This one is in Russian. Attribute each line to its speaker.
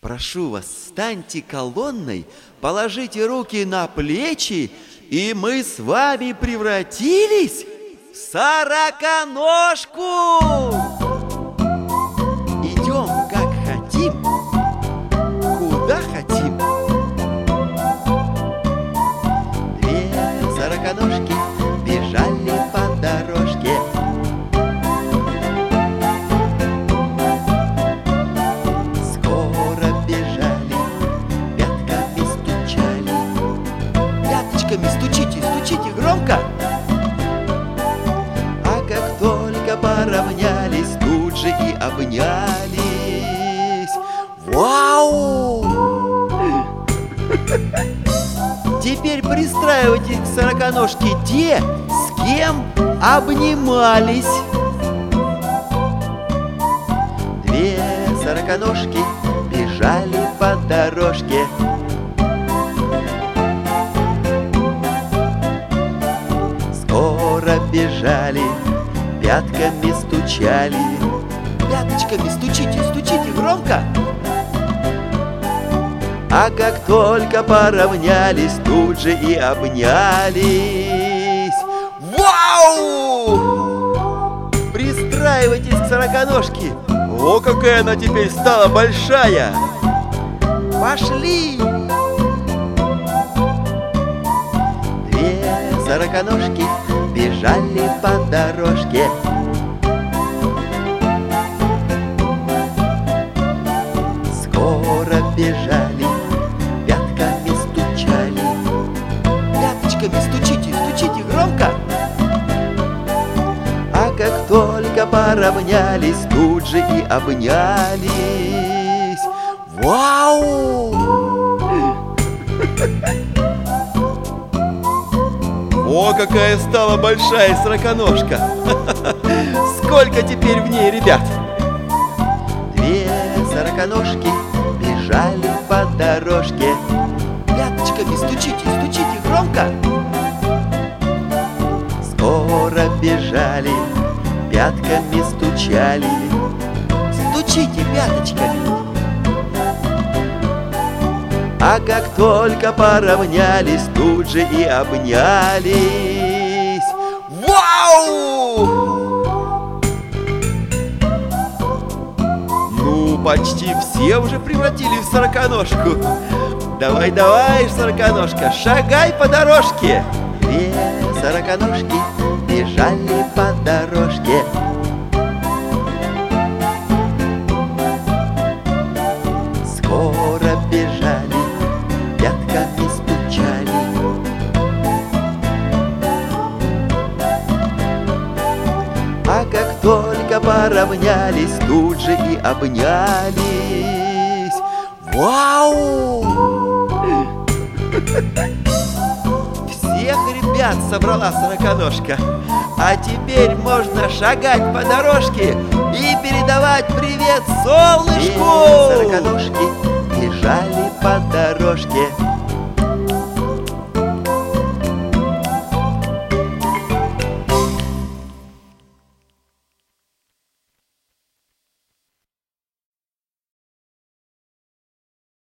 Speaker 1: Прошу вас, встаньте колонной, положите руки на плечи, и мы с вами превратились в сороконожку! Идем как хотим, куда хотим. Две сороконожки бежали по дорожке. Скоро бежали, пятками стучали. Пяточками стучите, стучите громко. А как только поравнялись, тут же и обнялись. Вау! Теперь пристраивайтесь к сороконожке те, с кем обнимались. Две сороконожки бежали по дорожке. Скоро бежали, пятками стучали. Пяточками стучите, стучите громко. А как только поравнялись, тут же и обнялись. Вау! Пристраивайтесь к сороконожке. О, какая она теперь стала большая! Пошли! Две сороконожки бежали по дорожке. Скоро бежали, пятками стучали. Пяточками стучите, стучите громко. А как только поравнялись, тут же и обнялись. Вау! О, какая стала большая сороконожка! Сколько теперь в ней ребят? Две сороконожки бежали по дорожке. Пяточками стучите, стучите громко. Скоро бежали, пятками стучали. Стучите пяточками. А как только поравнялись, тут же и обнялись. Вау! Ну, почти все уже превратились в сороконожку. Давай, давай, сороконожка, шагай по дорожке. Две сороконожки бежали по дорожке. Скоро бежали, пятками стучали. А как только поравнялись, тут же и обнялись. Вау! Всех ребят собрала сороконожка. А теперь можно шагать по дорожке и передавать привет солнышку! Две сороконожки бежали по дорожке.